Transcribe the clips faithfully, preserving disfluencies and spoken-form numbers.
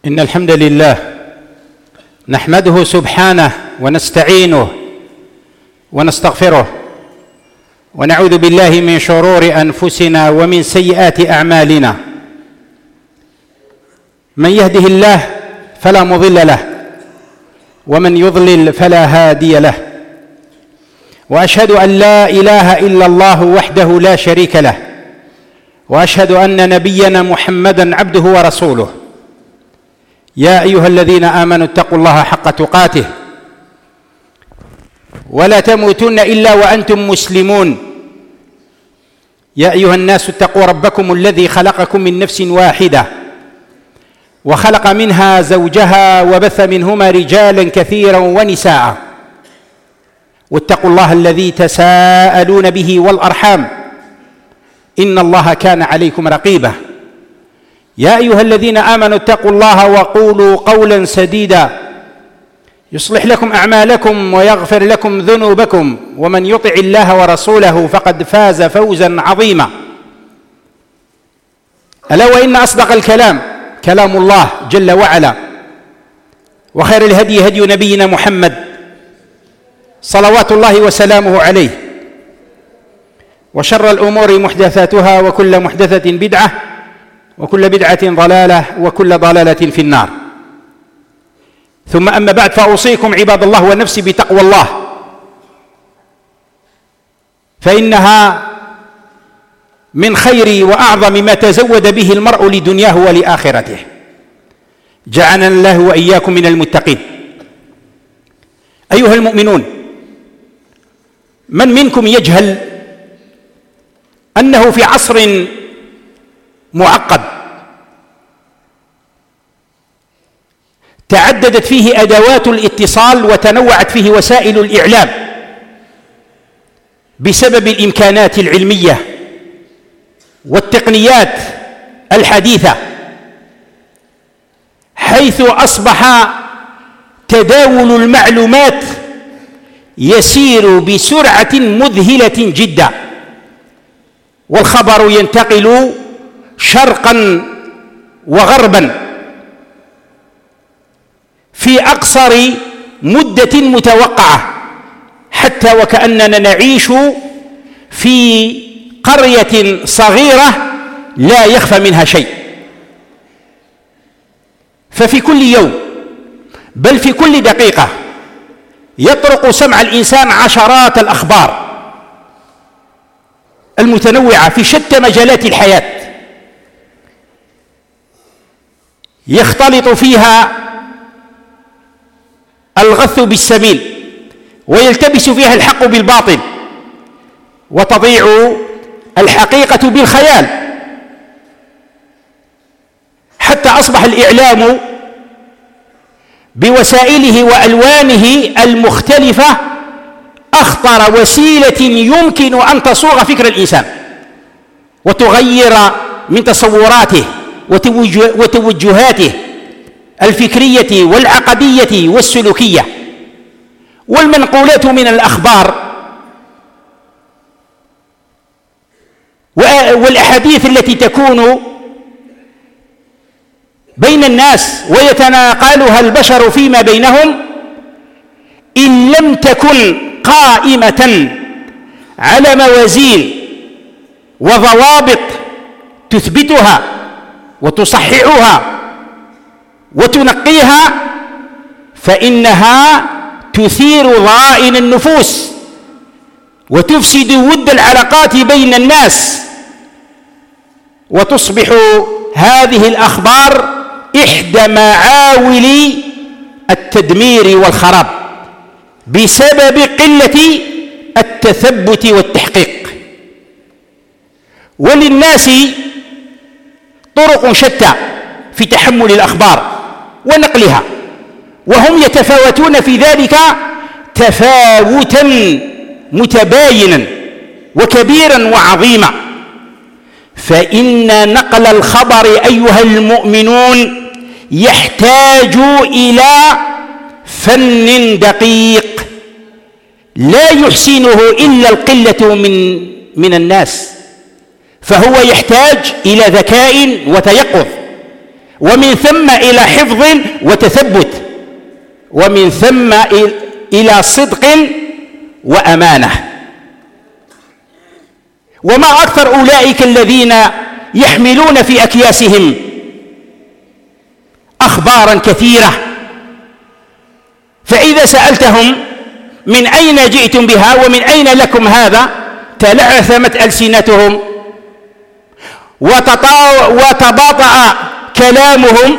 إن الحمد لله نحمده سبحانه ونستعينه ونستغفره ونعوذ بالله من شرور أنفسنا ومن سيئات أعمالنا. من يهده الله فلا مضل له ومن يضلل فلا هادي له، وأشهد أن لا إله إلا الله وحده لا شريك له، وأشهد أن نبينا محمدا عبده ورسوله. يا أيها الذين آمنوا اتقوا الله حق تقاته ولا تموتن إلا وأنتم مسلمون. يا أيها الناس اتقوا ربكم الذي خلقكم من نفس واحدة وخلق منها زوجها وبث منهما رجالا كثيرا ونساء، واتقوا الله الذي تساءلون به والأرحام إن الله كان عليكم رقيبا. يا أيها الذين آمنوا اتقوا الله وقولوا قولا سديدا يصلح لكم أعمالكم ويغفر لكم ذنوبكم، ومن يطع الله ورسوله فقد فاز فوزا عظيما. ألا وإن أصدق الكلام كلام الله جل وعلا، وخير الهدي هدي نبينا محمد صلوات الله وسلامه عليه، وشر الأمور محدثاتها وكل محدثة بدعة وكل بدعة ضلالة وكل ضلالة في النار. ثم أما بعد، فأوصيكم عباد الله ونفسي بتقوى الله، فإنها من خير وأعظم ما تزود به المرء لدنياه ولآخرته. جعلنا الله وإياكم من المتقين. أيها المؤمنون، من منكم يجهل أنه في عصر معقد تعددت فيه أدوات الاتصال وتنوعت فيه وسائل الإعلام بسبب الإمكانات العلمية والتقنيات الحديثة، حيث أصبح تداول المعلومات يسير بسرعة مذهلة جدا، والخبر ينتقل شرقا وغربا في أقصر مدة متوقعة، حتى وكأننا نعيش في قرية صغيرة لا يخفى منها شيء. ففي كل يوم بل في كل دقيقة يطرق سمع الإنسان عشرات الأخبار المتنوعة في شتى مجالات الحياة، يختلط فيها الغث بالسمين ويلتبس فيها الحق بالباطل، وتضيع الحقيقة بالخيال، حتى أصبح الإعلام بوسائله وألوانه المختلفة أخطر وسيلة يمكن أن تصوغ فكر الإنسان وتغير من تصوراته وتوجهاته الفكرية والعقدية والسلوكية. والمنقولات من الأخبار والأحاديث التي تكون بين الناس ويتناقلها البشر فيما بينهم، إن لم تكن قائمة على موازين وضوابط تثبتها وتصححها وتنقيها، فإنها تثير ضغائن النفوس وتفسد ود العلاقات بين الناس، وتصبح هذه الأخبار إحدى معاول التدمير والخراب بسبب قلة التثبت والتحقيق. وللناس طرق شتى في تحمل الأخبار ونقلها، وهم يتفاوتون في ذلك تفاوتا متباينا وكبيرا وعظيما. فإن نقل الخبر أيها المؤمنون يحتاج إلى فن دقيق لا يحسنه إلا القلة من من الناس، فهو يحتاج إلى ذكاء وتيقظ ومن ثم إلى حفظ وتثبت، ومن ثم إلى صدق وأمانة. وما أكثر أولئك الذين يحملون في أكياسهم أخبارا كثيرة، فإذا سألتهم من أين جئتم بها ومن أين لكم هذا تلعثمت ألسنتهم وتباطأ كلامهم،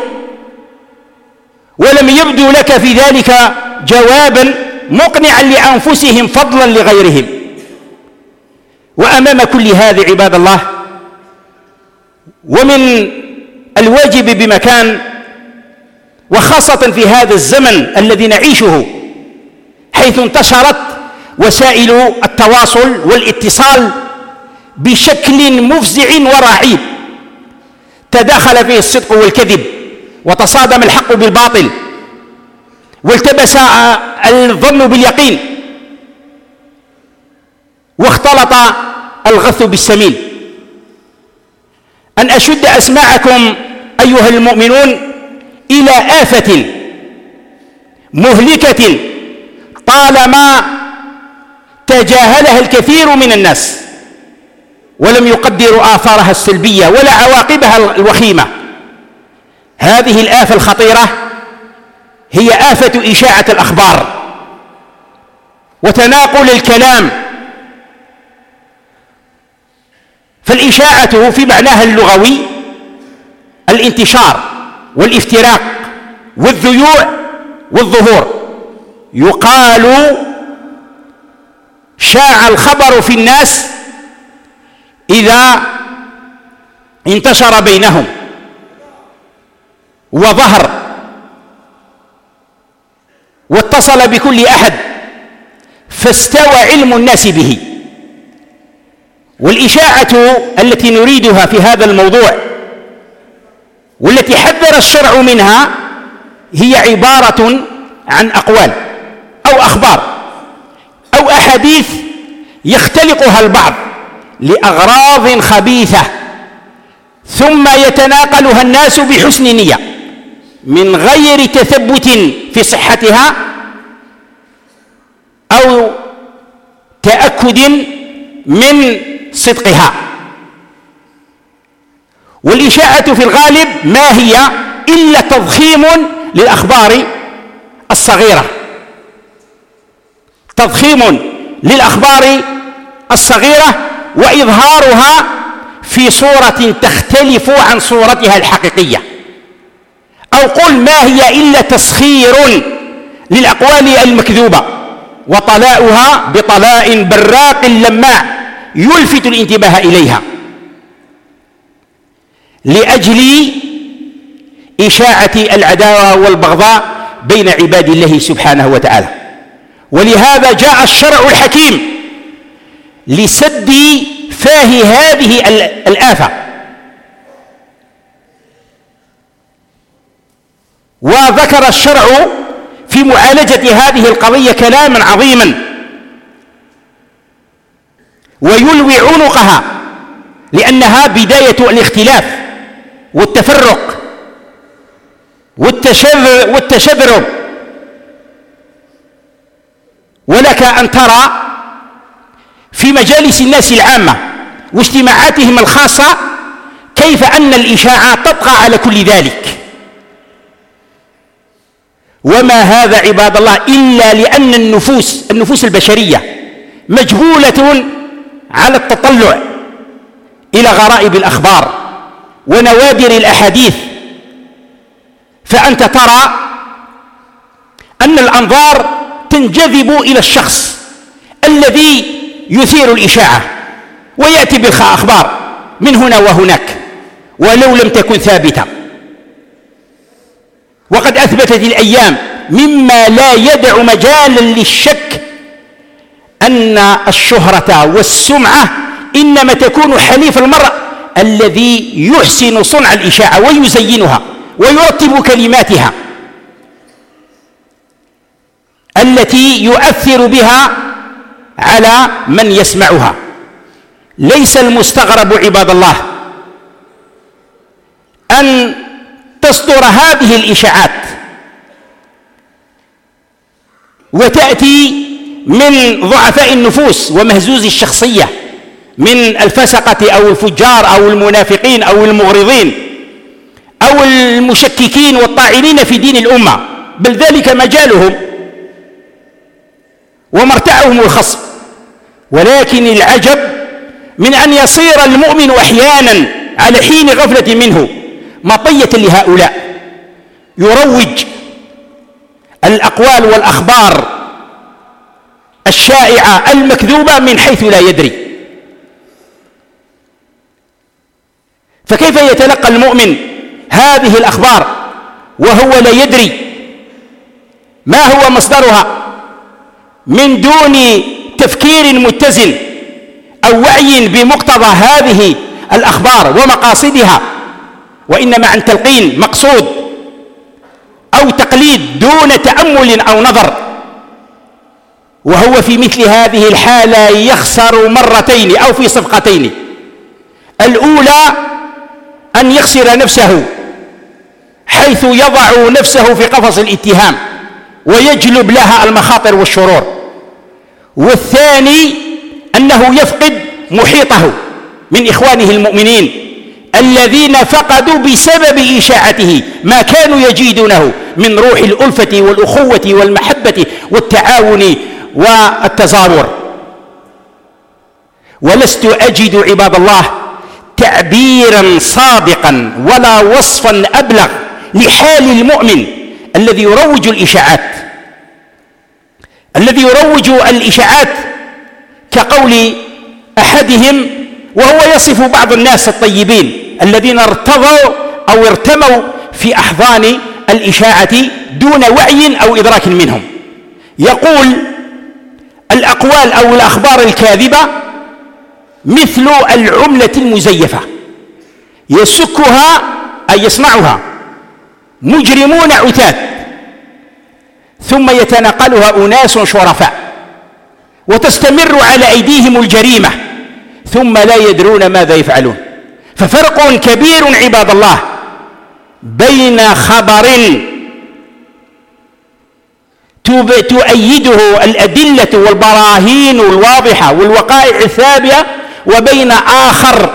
ولم يبدو لك في ذلك جوابا مقنعا لأنفسهم فضلا لغيرهم. وأمام كل هذا عباد الله، ومن الواجب بمكان، وخاصة في هذا الزمن الذي نعيشه حيث انتشرت وسائل التواصل والاتصال بشكل مفزع ورهيب، تداخل فيه الصدق والكذب، وتصادم الحق بالباطل، والتبس الظن باليقين، واختلط الغث بالسمين. أن أشد أسماعكم أيها المؤمنون إلى آفة مهلكة طالما تجاهلها الكثير من الناس ولم يقدروا آثارها السلبية ولا عواقبها الوخيمة. هذه الآفة الخطيرة هي آفة إشاعة الأخبار وتناقل الكلام. فالإشاعة في معناها اللغوي الانتشار والافتراق والذيوع والظهور. يقال شاع الخبر في الناس إذا انتشر بينهم وظهر واتصل بكل أحد، فاستوى علم الناس به. والإشاعة التي نريدها في هذا الموضوع والتي حذر الشرع منها هي عبارة عن أقوال أو أخبار أو أحاديث يختلقها البعض لأغراض خبيثة، ثم يتناقلها الناس بحسن نية من غير تثبت في صحتها أو تأكد من صدقها. والإشاعة في الغالب ما هي إلا تضخيم للأخبار الصغيرة، تضخيم للأخبار الصغيرة وإظهارها في صورة تختلف عن صورتها الحقيقية، أو قل ما هي إلا تسخير للأقوال المكذوبة وطلاؤها بطلاء براق لماع يلفت الانتباه إليها لأجل إشاعة العداوة والبغضاء بين عباد الله سبحانه وتعالى. ولهذا جاء الشرع الحكيم لسد فاه هذه الآفة، وذكر الشرع في معالجة هذه القضية كلاما عظيما ويلوي عنقها، لأنها بداية الاختلاف والتفرق والتشذرب. ولك أن ترى في مجالس الناس العامة واجتماعاتهم الخاصة كيف أن الإشاعات تطغى على كل ذلك. وما هذا عباد الله إلا لأن النفوس النفوس البشرية مجبولة على التطلع إلى غرائب الأخبار ونوادر الأحاديث. فأنت ترى أن الأنظار تنجذب إلى الشخص الذي يثير الإشاعة ويأتي بالأخبار من هنا وهناك ولو لم تكن ثابتة. وقد أثبتت الأيام مما لا يدع مجالا للشك أن الشهرة والسمعة إنما تكون حليف المرء الذي يحسن صنع الإشاعة ويزينها ويرتب كلماتها التي يؤثر بها على من يسمعها. ليس المستغرب عباد الله أن تصدر هذه الإشاعات وتأتي من ضعفاء النفوس ومهزوز الشخصية، من الفسقة أو الفجار أو المنافقين أو المغرضين أو المشككين والطاعنين في دين الأمة، بل ذلك مجالهم ومرتعهم الخصب. ولكن العجب من أن يصير المؤمن أحيانا على حين غفلة منه مطية لهؤلاء، يروج الأقوال والأخبار الشائعة المكذوبة من حيث لا يدري. فكيف يتلقى المؤمن هذه الأخبار وهو لا يدري ما هو مصدرها، من دون تفكير متزن أو وعي بمقتضى هذه الأخبار ومقاصدها، وإنما عن تلقين مقصود أو تقليد دون تأمل أو نظر. وهو في مثل هذه الحالة يخسر مرتين أو في صفقتين: الأولى أن يخسر نفسه حيث يضع نفسه في قفص الاتهام ويجلب لها المخاطر والشرور، والثاني أنه يفقد محيطه من إخوانه المؤمنين الذين فقدوا بسبب إشاعته ما كانوا يجدونه من روح الألفة والأخوة والمحبة والتعاون والتزاور. ولست أجد عباد الله تعبيرا صادقا ولا وصفا أبلغ لحال المؤمن الذي يروج الإشاعات الذي يروج الإشاعات كقول أحدهم وهو يصف بعض الناس الطيبين الذين ارتضوا أو ارتموا في أحضان الإشاعة دون وعي أو إدراك منهم، يقول: الأقوال أو الأخبار الكاذبة مثل العملة المزيفة يسكها أي يصنعها مجرمون عتاد، ثم يتناقلها أناس شرفاء وتستمر على أيديهم الجريمة ثم لا يدرون ماذا يفعلون. ففرق كبير عباد الله بين خبر تؤيده الأدلة والبراهين الواضحة والوقائع الثابتة وبين آخر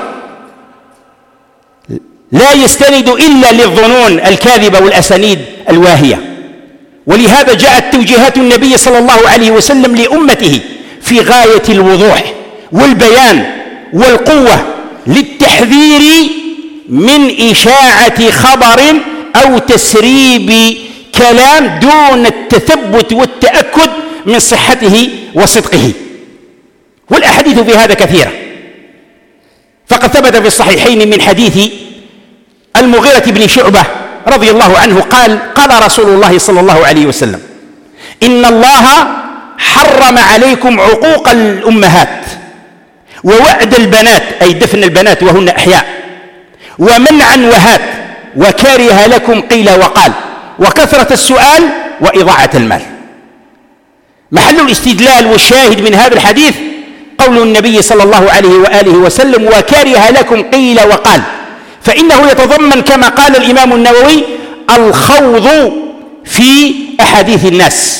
لا يستند إلا للظنون الكاذبة والأسانيد الواهية. ولهذا جاءت توجيهات النبي صلى الله عليه وسلم لأمته في غاية الوضوح والبيان والقوة للتحذير من إشاعة خبر أو تسريب كلام دون التثبت والتأكد من صحته وصدقه. والأحاديث في هذا كثيرة، فقد ثبت في الصحيحين من حديث المغيرة بن شعبة رضي الله عنه قال: قال رسول الله صلى الله عليه وسلم: إن الله حرم عليكم عقوق الأمهات ووعد البنات أي دفن البنات وهن أحياء، ومنعا وهات، وكره لكم قيل وقال، وكثرة السؤال، وإضاعة المال. محل الاستدلال والشاهد من هذا الحديث قول النبي صلى الله عليه وآله وسلم: وكره لكم قيل وقال، فإنه يتضمن كما قال الإمام النووي الخوض في أحاديث الناس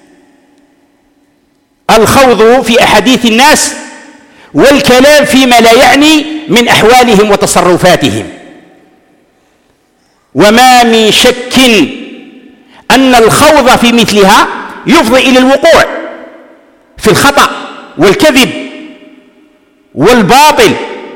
الخوض في أحاديث الناس والكلام فيما لا يعني من أحوالهم وتصرفاتهم. وما من شك أن الخوض في مثلها يفضي إلى الوقوع في الخطأ والكذب والباطل.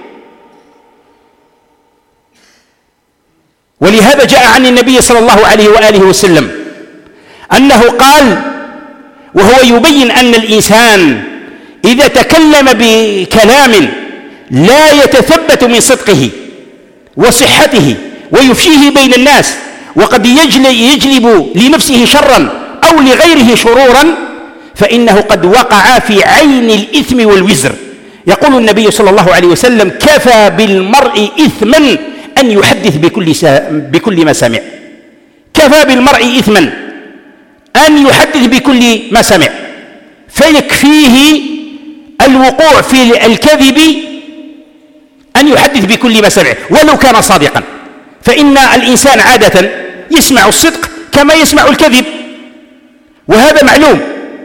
ولهذا جاء عن النبي صلى الله عليه وآله وسلم أنه قال وهو يبين أن الإنسان إذا تكلم بكلام لا يتثبت من صدقه وصحته ويفشيه بين الناس وقد يجلب لنفسه شرا أو لغيره شرورا، فإنه قد وقع في عين الإثم والوزر. يقول النبي صلى الله عليه وسلم: كفى بالمرء إثما أن يحدث بكل, بكل ما سمع. كفى بالمرء إثما أن يحدث بكل ما سمع، فيكفيه الوقوع في الكذب أن يحدث بكل ما سمع ولو كان صادقا. فإن الإنسان عادة يسمع الصدق كما يسمع الكذب، وهذا معلوم،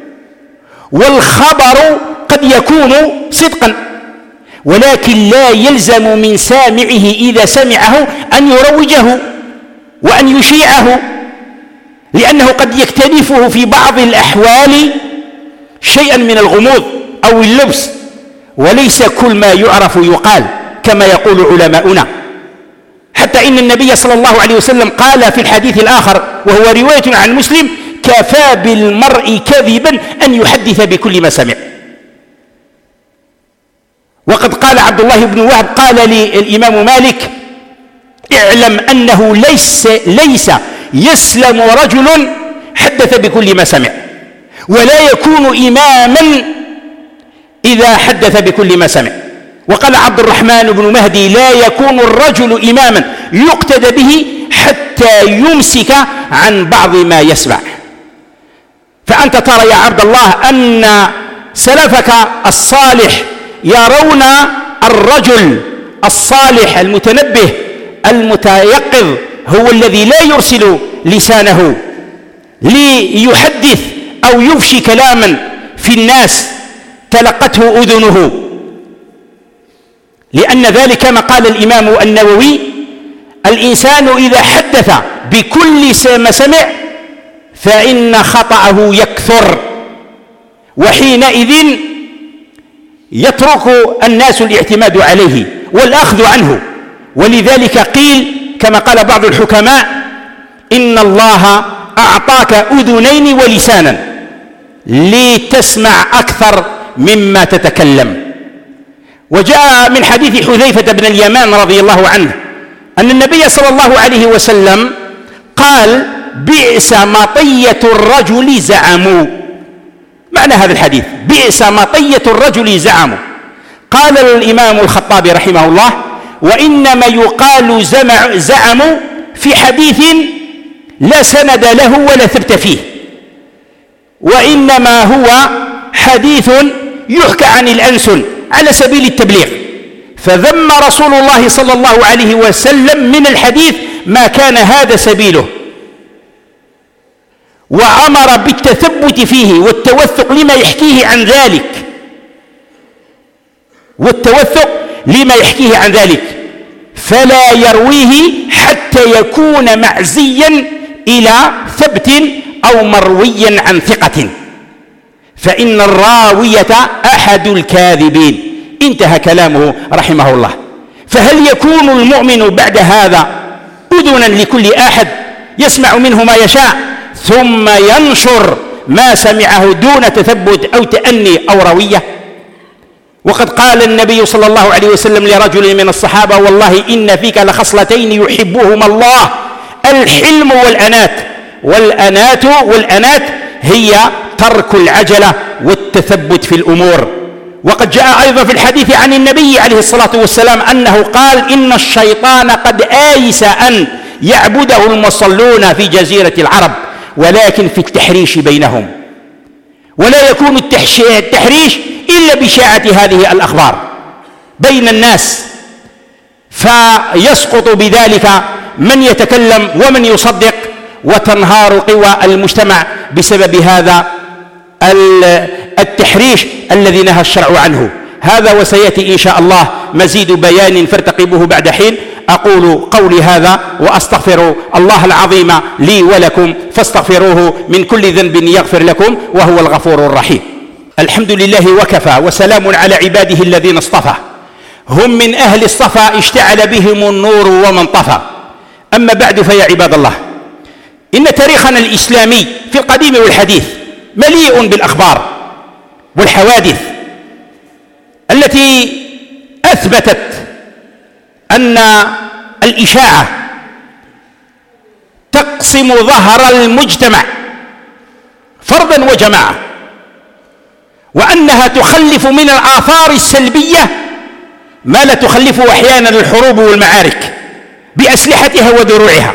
والخبر قد يكون صدقا، ولكن لا يلزم من سامعه إذا سمعه أن يروجه وأن يشيعه، لأنه قد يكتنفه في بعض الأحوال شيئا من الغموض أو اللبس، وليس كل ما يعرف يقال كما يقول علماؤنا. حتى إن النبي صلى الله عليه وسلم قال في الحديث الآخر وهو رواية عن مسلم: كفى بالمرء كذبا أن يحدث بكل ما سمع. وقد قال عبد الله بن وهب قال للإمام مالك: اعلم أنه ليس, ليس يسلم رجل حدث بكل ما سمع، ولا يكون إماما إذا حدث بكل ما سمع. وقال عبد الرحمن بن مهدي: لا يكون الرجل إماما يقتدى به حتى يمسك عن بعض ما يسمع. فأنت ترى يا عبد الله أن سلفك الصالح يرون الرجل الصالح المتنبه المتيقظ هو الذي لا يرسل لسانه ليحدث أو يفشي كلاما في الناس تلقته أذنه، لأن ذلك كما قال الإمام النووي: الإنسان إذا حدث بكل ما سمع فإن خطأه يكثر، وحينئذ يترك الناس الاعتماد عليه والأخذ عنه. ولذلك قيل كما قال بعض الحكماء: إن الله أعطاك أذنين ولسانا لتسمع أكثر مما تتكلم. وجاء من حديث حذيفة بن اليمان رضي الله عنه أن النبي صلى الله عليه وسلم قال: بئس مطية الرجل زعموا. معنى هذا الحديث: بئس مطية الرجل زعموا. قال الإمام الخطابي رحمه الله: وإنما يقال زعموا في حديث لا سند له ولا ثبت فيه، وإنما هو حديث يحكى عن الألسن على سبيل التبليغ، فذم رسول الله صلى الله عليه وسلم من الحديث ما كان هذا سبيله، وأمر بالتثبت فيه والتوثق لما يحكيه عن ذلك والتوثق لما يحكيه عن ذلك فلا يرويه حتى يكون معزيا إلى ثبت أو مرويا عن ثقة، فإن الراوية أحد الكاذبين. انتهى كلامه رحمه الله. فهل يكون المؤمن بعد هذا أذنا لكل أحد يسمع منه ما يشاء ثم ينشر ما سمعه دون تثبت أو تأني أو روية؟ وقد قال النبي صلى الله عليه وسلم لرجل من الصحابة: والله إن فيك لخصلتين يحبهما الله، الحلم والأنات. والأنات والأنات هي ترك العجلة والتثبت في الأمور. وقد جاء أيضا في الحديث عن النبي عليه الصلاة والسلام أنه قال: إن الشيطان قد آيس أن يعبده المصلون في جزيرة العرب، ولكن في التحريش بينهم، ولا يكون التحريش إلا بشاعة هذه الأخبار بين الناس، فيسقط بذلك من يتكلم ومن يصدق، وتنهار قوى المجتمع بسبب هذا التحريش الذي نهى الشرع عنه. هذا وسيأتي إن شاء الله مزيد بيان فارتقبوه بعد حين. أقول قولي هذا وأستغفر الله العظيم لي ولكم، فاستغفروه من كل ذنب يغفر لكم وهو الغفور الرحيم. الحمد لله وكفى، وسلام على عباده الذين اصطفى، هم من أهل الصفا اشتعل بهم النور ومن طفى. أما بعد، فيا عباد الله، إن تاريخنا الإسلامي في القديم والحديث مليء بالأخبار والحوادث التي أثبتت أن الإشاعة تقسم ظهر المجتمع فردا وجماعة، وأنها تخلف من الآثار السلبية ما لا تخلفه أحيانا الحروب والمعارك بأسلحتها ودروعها،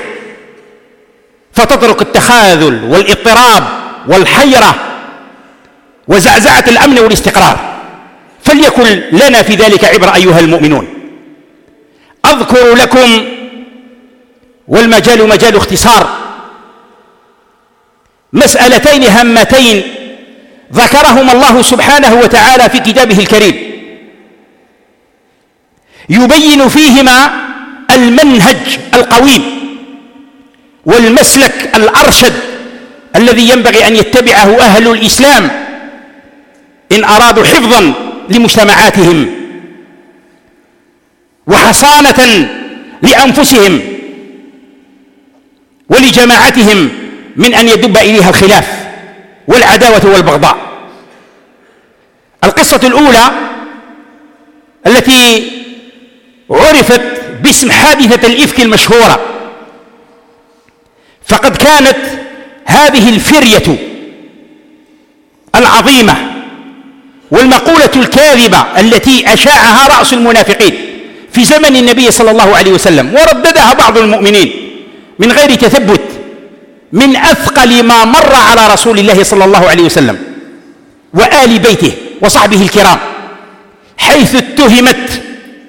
فتترك التخاذل والاضطراب والحيرة وزعزعة الأمن والاستقرار. فليكن لنا في ذلك عبرة أيها المؤمنون. أذكر لكم والمجال مجال اختصار. مسألتين هامتين ذكرهما الله سبحانه وتعالى في كتابه الكريم يبين فيهما المنهج القويم والمسلك الأرشد الذي ينبغي أن يتبعه أهل الإسلام إن أرادوا حفظا لمجتمعاتهم وحصانة لأنفسهم ولجماعتهم من أن يدب إليها الخلاف والعداوة والبغضاء. القصة الأولى التي عرفت باسم حادثة الإفك المشهورة، فقد كانت هذه الفرية العظيمة والمقولة الكاذبة التي أشاعها رأس المنافقين في زمن النبي صلى الله عليه وسلم ورددها بعض المؤمنين من غير تثبت من أثقل ما مر على رسول الله صلى الله عليه وسلم وآل بيته وصحبه الكرام، حيث اتهمت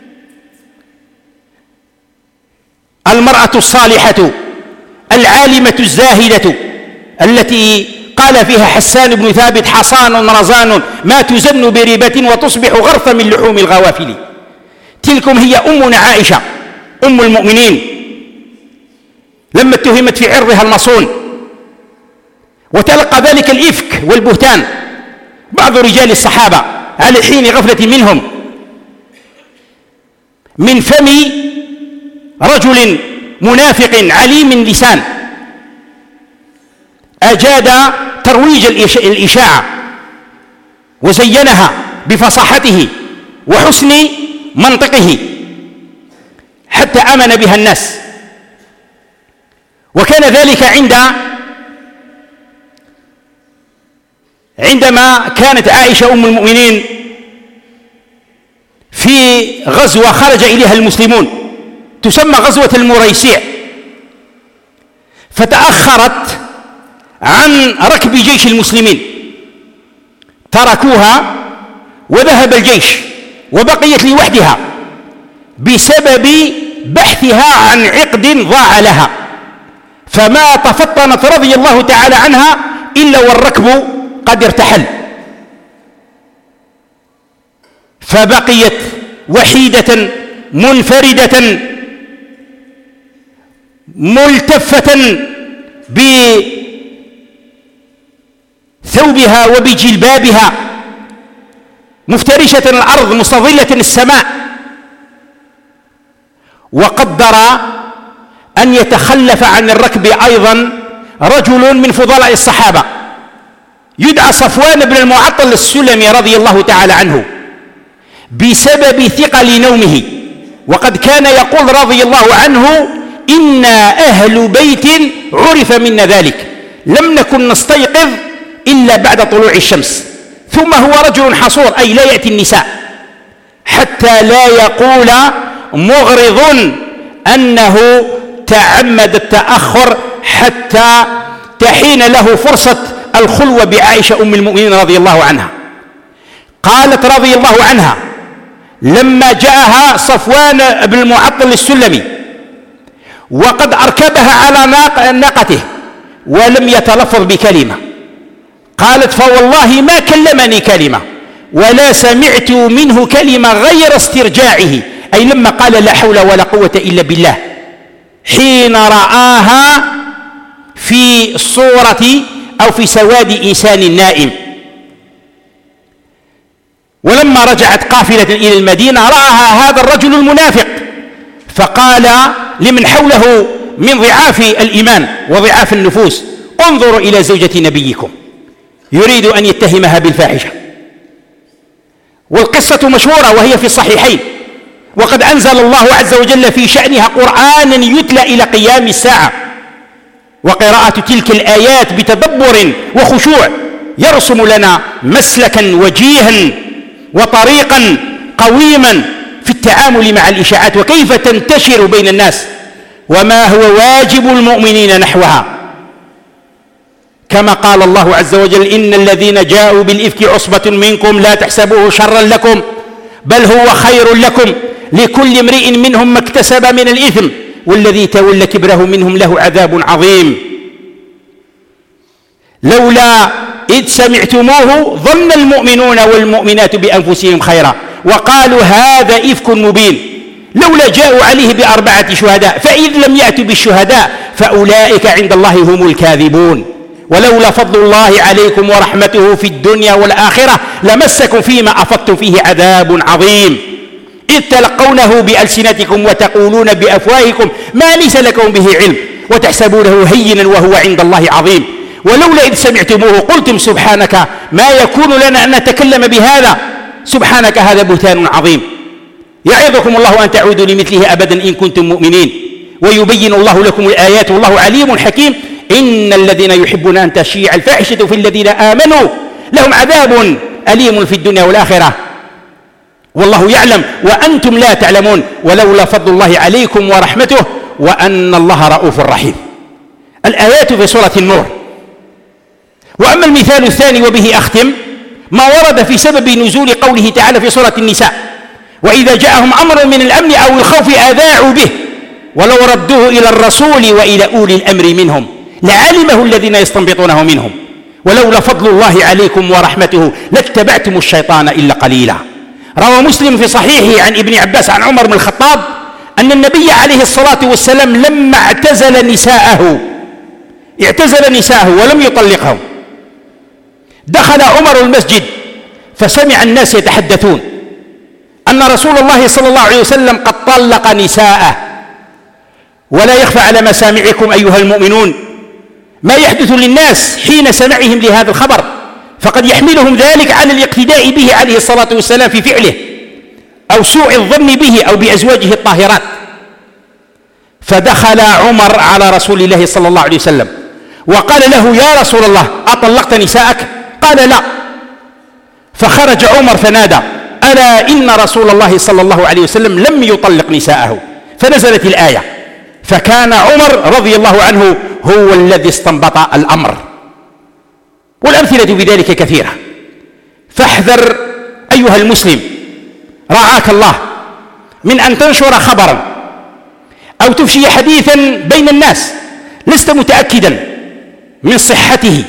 المرأة الصالحة العالمة الزاهدة التي قال فيها حسان بن ثابت: حصان رزان ما تزن بريبة وتصبح غرثا من لحوم الغوافل. تلكم هي أمنا عائشة أم المؤمنين لما اتهمت في عرضها المصون، وتلقى ذلك الإفك والبهتان بعض رجال الصحابة على حين غفلة منهم من فم رجل منافق عليم اللسان أجاد ترويج الإشاعة وزينها بفصاحته وحسن منطقه حتى آمن بها الناس. وكان ذلك عند عندما كانت عائشة أم المؤمنين في غزوة خرج إليها المسلمون تسمى غزوة المريسيع، فتأخرت عن ركب جيش المسلمين، تركوها وذهب الجيش وبقيت لوحدها بسبب بحثها عن عقد ضاع لها، فما تفطنت رضي الله تعالى عنها إلا والركب قد ارتحل، فبقيت وحيدة منفردة ملتفة بثوبها وبجلبابها مفترشة الأرض مستظلة السماء. وقدر أن يتخلف عن الركب أيضا رجل من فضلاء الصحابة يدعى صفوان بن المعطل السلمي رضي الله تعالى عنه بسبب ثقل نومه، وقد كان يقول رضي الله عنه: إنا أهل بيت عرف منا ذلك، لم نكن نستيقظ إلا بعد طلوع الشمس، ثم هو رجل حصور أي لا يأتي النساء، حتى لا يقول مغرض أنه تعمد التأخر حتى تحين له فرصة الخلوة بعائشة أم المؤمنين رضي الله عنها. قالت رضي الله عنها: لما جاءها صفوان بن المعطل السلمي وقد أركبها على ناقته ولم يتلفظ بكلمة، قالت: فوالله ما كلمني كلمة ولا سمعت منه كلمة غير استرجاعه، أي لما قال لا حول ولا قوة إلا بالله، حين رآها في صورة أو في سواد إنسان نائم. ولما رجعت قافلة إلى المدينة رآها هذا الرجل المنافق، فقال لمن حوله من ضعاف الإيمان وضعاف النفوس: انظروا إلى زوجة نبيكم، يريد أن يتهمها بالفاحشة. والقصة مشهورة وهي في الصحيحين، وقد أنزل الله عز وجل في شأنها قرآنا يتلى إلى قيام الساعة، وقراءة تلك الآيات بتدبر وخشوع يرسم لنا مسلكا وجيها وطريقا قويما في التعامل مع الإشاعات وكيف تنتشر بين الناس، وما هو واجب المؤمنين نحوها. كما قال الله عز وجل: إن الذين جاءوا بالإفك عصبة منكم لا تحسبوه شرا لكم بل هو خير لكم، لكل امرئ منهم ما اكتسب من الإثم والذي تولى كبره منهم له عذاب عظيم. لولا إذ سمعتموه ظن المؤمنون والمؤمنات بأنفسهم خيرا وقالوا هذا إفك مبين لولا جاءوا عليه بأربعة شهداء فإذ لم يأتوا بالشهداء فأولئك عند الله هم الكاذبون. ولولا فضل الله عليكم ورحمته في الدنيا والآخرة لمسكم فيما أفضتم فيه عذاب عظيم إذ تلقونه بألسنتكم وتقولون بأفواهكم ما ليس لكم به علم وتحسبونه هينا وهو عند الله عظيم. ولولا إذ سمعتموه قلتم سبحانك ما يكون لنا أن نتكلم بهذا سبحانك هذا بهتان عظيم. يعظكم الله أن تعودوا لمثله أبدا إن كنتم مؤمنين ويبين الله لكم الآيات والله عليم حكيم. إن الذين يحبون أن تشيع الفاحشة في الذين آمنوا لهم عذاب أليم في الدنيا والآخرة والله يعلم وأنتم لا تعلمون. ولولا فضل الله عليكم ورحمته وأن الله رؤوف رحيم. الآيات في سورة النور. وأما المثال الثاني وبه أختم ما ورد في سبب نزول قوله تعالى في سورة النساء وإذا جاءهم أمر من الأمن أو الخوف أذاعوا به ولو ردوه إلى الرسول وإلى أولي الأمر منهم لعلمه الذين يستنبطونه منهم ولولا فضل الله عليكم ورحمته لاتبعتم الشيطان إلا قليلا. روى مسلم في صحيحه عن ابن عباس عن عمر بن الخطاب أن النبي عليه الصلاة والسلام لما اعتزل نساءه اعتزل نساءه ولم يطلقهم دخل عمر المسجد فسمع الناس يتحدثون أن رسول الله صلى الله عليه وسلم قد طلق نساءه. ولا يخفى على مسامعكم أيها المؤمنون ما يحدث للناس حين سمعهم لهذا الخبر فقد يحملهم ذلك على الاقتداء به عليه الصلاة والسلام في فعله أو سوء الظن به أو بأزواجه الطاهرات. فدخل عمر على رسول الله صلى الله عليه وسلم وقال له يا رسول الله أطلقت نساءك؟ قال لا. فخرج عمر فنادى ألا إن رسول الله صلى الله عليه وسلم لم يطلق نساءه فنزلت الآية فكان عمر رضي الله عنه هو الذي استنبط الأمر. والأمثلة بذلك كثيرة. فاحذر أيها المسلم رعاك الله من أن تنشر خبرا أو تفشي حديثا بين الناس لست متأكدا من صحته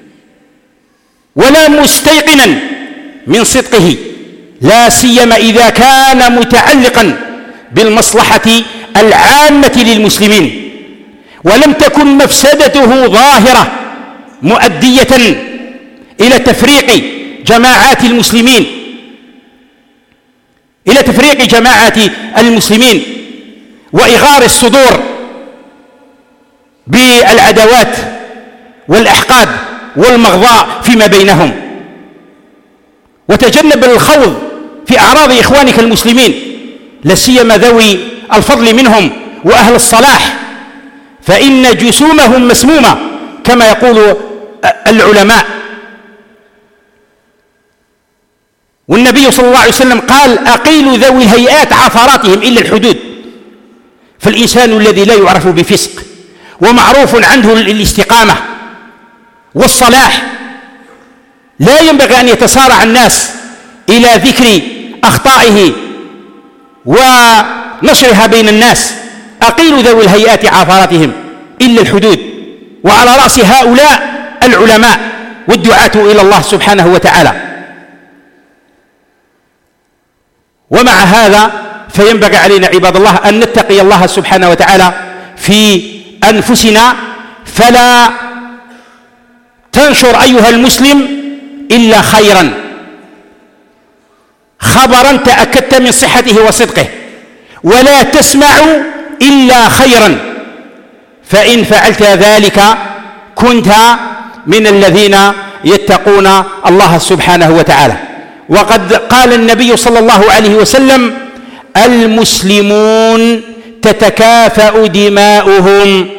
ولا مستيقنا من صدقه لا سيما إذا كان متعلقا بالمصلحة العامة للمسلمين ولم تكن مفسدته ظاهرة مؤدية إلى تفريق جماعات المسلمين إلى تفريق جماعات المسلمين وإغار الصدور بالعداوات والأحقاد والمغضاء فيما بينهم. وتجنب الخوض في أعراض إخوانك المسلمين لا سيما ذوي الفضل منهم وأهل الصلاح فإن جسومهم مسمومة كما يقول العلماء. والنبي صلى الله عليه وسلم قال أقيلوا ذوي الهيئات عثراتهم إلا الحدود. فالإنسان الذي لا يعرف بفسق ومعروف عنه الاستقامة والصلاح لا ينبغي أن يتسارع الناس إلى ذكر أخطائه ونشرها بين الناس. أقيلوا ذوي الهيئات عثراتهم إلا الحدود. وعلى رأس هؤلاء العلماء والدعاة إلى الله سبحانه وتعالى. ومع هذا فينبغي علينا عباد الله أن نتقي الله سبحانه وتعالى في أنفسنا فلا تنشر أيها المسلم إلا خيرا خبرا تأكدت من صحته وصدقه ولا تسمع إلا خيرا فإن فعلت ذلك كنت من الذين يتقون الله سبحانه وتعالى. وقد قال النبي صلى الله عليه وسلم المسلمون تتكافأ دماؤهم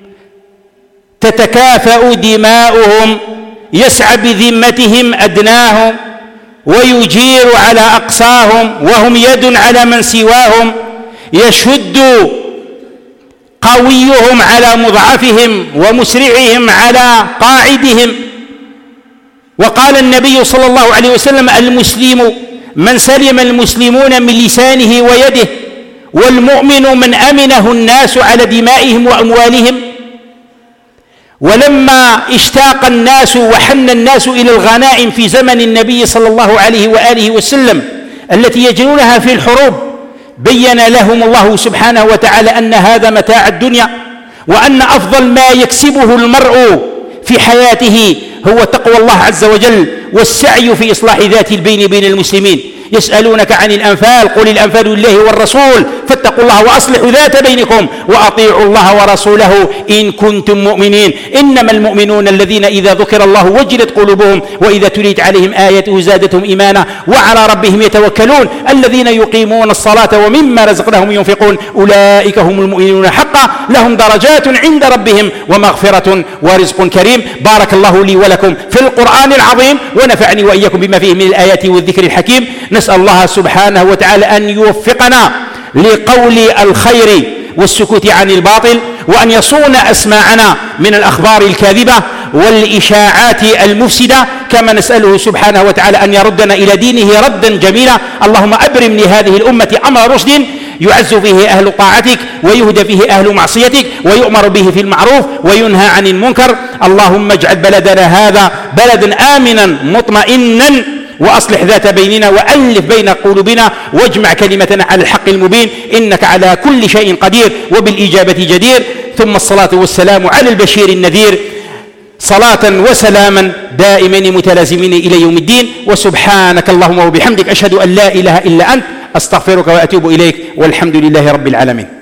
تتكافأ دماؤهم يسعى بذمتهم أدناهم ويجير على أقصاهم وهم يد على من سواهم يشد قويهم على مضعفهم ومسرعهم على قاعدهم. وقال النبي صلى الله عليه وسلم المسلم من سلم المسلمون من لسانه ويده والمؤمن من أمنه الناس على دمائهم وأموالهم. ولما اشتاق الناس وحن الناس إلى الغنائم في زمن النبي صلى الله عليه وآله وسلم التي يجنونها في الحروب، بين لهم الله سبحانه وتعالى أن هذا متاع الدنيا، وأن أفضل ما يكسبه المرء في حياته هو تقوى الله عز وجل والسعي في إصلاح ذات البين بين المسلمين. يسألونك عن الأنفال، قل الأنفال لله والرسول فاتقوا الله وأصلحوا ذات بينكم وأطيعوا الله ورسوله إن كنتم مؤمنين. إنما المؤمنون الذين إذا ذكر الله وجلت قلوبهم وإذا تليت عليهم آياته زادتهم إيمانا وعلى ربهم يتوكلون الذين يقيمون الصلاة ومما رزقناهم ينفقون أولئك هم المؤمنون حقا لهم درجات عند ربهم ومغفرة ورزق كريم. بارك الله لي ولكم في القرآن العظيم ونفعني وإياكم بما فيه من الآيات والذكر الحكيم. نسأل الله سبحانه وتعالى أن يوفقنا لقول الخير والسكوت عن الباطل، وأن يصون أسماعنا من الأخبار الكاذبة والإشاعات المفسدة، كما نسأله سبحانه وتعالى أن يردنا إلى دينه ردا جميلا. اللهم أبرم لهذه الأمة أمر رشد يعز فيه أهل طاعتك ويهدى فيه أهل معصيتك ويؤمر به في المعروف وينهى عن المنكر. اللهم اجعل بلدنا هذا بلدا آمنا مطمئنا، وأصلح ذات بيننا وألف بين قلوبنا واجمع كلمتنا على الحق المبين، إنك على كل شيء قدير وبالإجابة جدير. ثم الصلاة والسلام على البشير النذير، صلاة وسلاما دائمين متلازمين إلى يوم الدين. وسبحانك اللهم وبحمدك أشهد أن لا إله إلا أنت أستغفرك وأتوب إليك، والحمد لله رب العالمين.